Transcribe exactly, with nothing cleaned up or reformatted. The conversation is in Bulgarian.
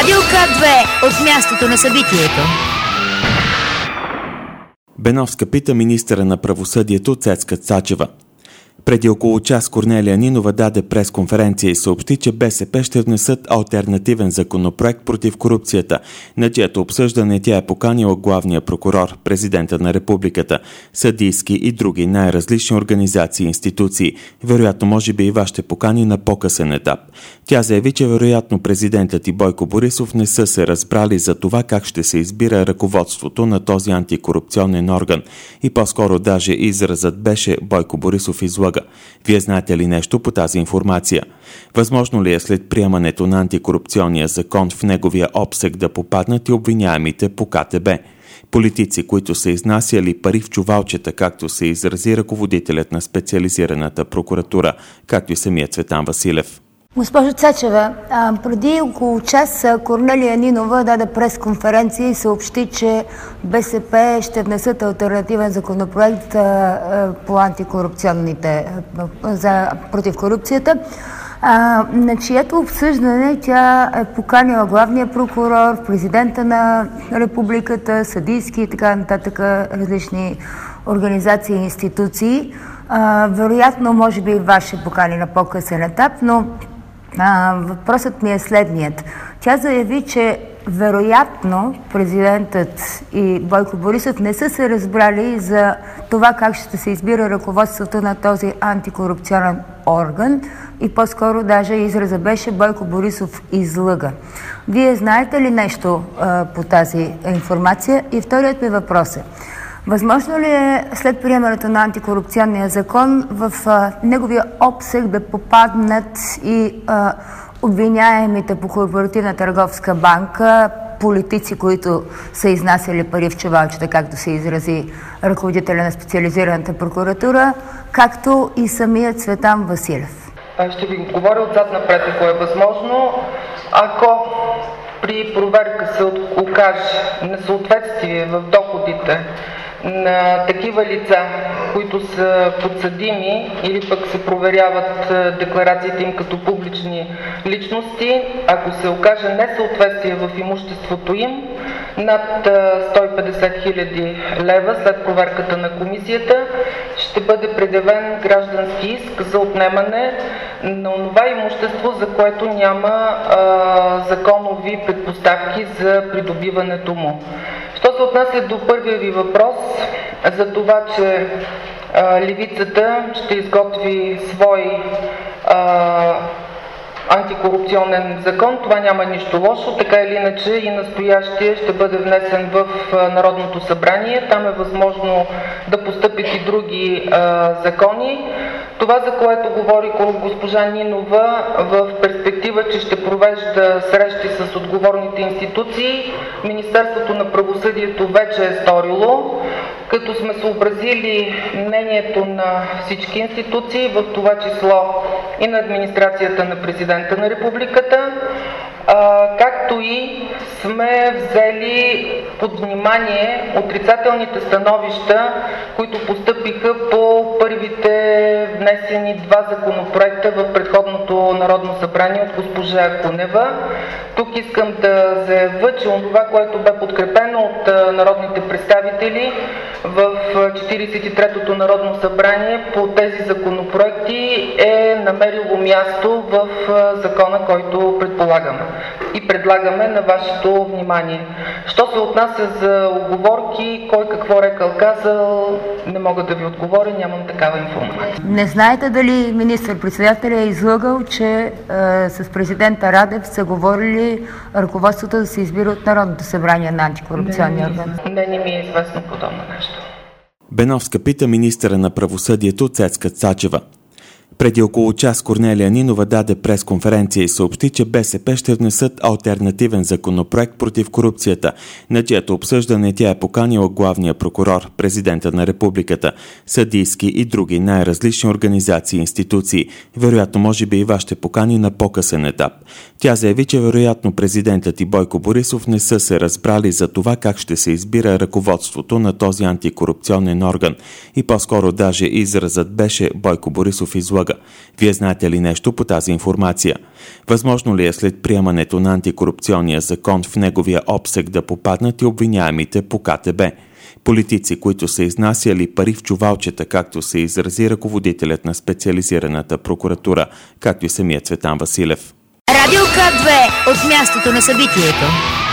Радио К две от мястото на събитието. Беновска пита министъра на правосъдието Цецка Цачева. Преди около час Корнелия Нинова даде пресконференция и съобщи, че БСП ще внесат алтернативен законопроект против корупцията, на чието обсъждане тя е поканила главния прокурор, президента на републиката, съдийски и други най-различни организации и институции. Вероятно, може би и вас ще покани на по-късен етап. Тя заяви, че вероятно президентът и Бойко Борисов не са се разбрали за това как ще се избира ръководството на този антикорупционен орган. И по-скоро даже изразът беше Бойко Борисов излага. Вие знаете ли нещо по тази информация? Възможно ли е след приемането на антикорупционния закон в неговия обсег да попаднат и обвиняемите по Ка Те Бе? Политици, които са изнасяли пари в чувалчета, както се изрази ръководителят на специализираната прокуратура, както и самият Цветан Василев. Госпожо Цачева, преди около час Корнелия Нинова даде пресконференция и съобщи, че БСП ще внесат алтернативен законопроект по антикорупционните, за, против корупцията, на чието обсъждане тя е поканила главния прокурор, президента на републиката, съдийски и така нататък, различни организации и институции. Вероятно, може би и ваше покани на по-късен етап, но А, въпросът ми е следният. Тя заяви, че вероятно президентът и Бойко Борисов не са се разбрали за това как ще се избира ръководството на този антикорупционен орган и по-скоро даже израза беше Бойко Борисов излъга. Вие знаете ли нещо а, по тази информация? И вторият ми въпрос е: възможно ли е след приемането на антикорупционния закон в а, неговия обсег да попаднат и а, обвиняемите по Корпоративна търговска банка, политици, които са изнасяли пари в чувалчета, както се изрази ръководителя на специализираната прокуратура, както и самият Цветан Василев? Ще ви отговоря отзад напред, ако е възможно. Ако при проверка се окаже несъответствие в доходите на такива лица, които са подсъдими или пък се проверяват декларациите им като публични личности, ако се окаже несъответствие в имуществото им над сто и петдесет хиляди лева след проверката на комисията, ще бъде предявен граждански иск за отнемане на това имущество, за което няма а, законови предпоставки за придобиването му. Що се отнася до първия ви въпрос за това, че а, левицата ще изготви свой а, антикорупционен закон, това няма нищо лошо, така или иначе и настоящия ще бъде внесен в Народното събрание. Там е възможно да постъпят и други а, закони. Това, за което говори госпожа Нинова в перспектива, че ще провежда срещи с отговорните институции, Министерството на правосъдието вече е сторило, като сме съобразили мнението на всички институции, в това число и на администрацията на президента на републиката, а, както и сме взели под внимание отрицателните становища, които постъпиха по първите внесени два законопроекта в предходното Народно събрание от госпожа Кунева. Тук искам да заявя, че това, което бе подкрепено от народните представители в четиридесет и третото Народно събрание по тези законопроекти, е намерило място в закона, който предполагаме и предлагаме на вашето внимание. Що се отнася за уговорки, кой какво рекал казал, не мога да ви отговоря, нямам такава информация. Не знаете дали министър-председателя е излъгал, че е, с президента Радев са говорили ръководството да се избира от Народното събрание на антикорупционния орган? Не, не ми е известно подобно нещо. Беновска пита министъра на правосъдието Цецка Цачева. Преди около час Корнелия Нинова даде пресконференция и съобщи, че БСП ще внесат алтернативен законопроект против корупцията, на чието обсъждане тя е поканила главния прокурор, президента на републиката, съдийски и други най-различни организации и институции. Вероятно, може би и вас ще покани на по-късен етап. Тя заяви, че вероятно президентът и Бойко Борисов не са се разбрали за това как ще се избира ръководството на този антикорупционен орган. И по-скоро даже изразът беше Бойко Борисов излага. лъга. Вие знаете ли нещо по тази информация? Възможно ли е след приемането на антикорупционния закон в неговия обсег да попаднат и обвиняемите по Ка Те Бе? Политици, които са изнасяли пари в чувалчета, както се изрази ръководителят на специализираната прокуратура, както и самият Цветан Василев. Радио К две от мястото на събитието.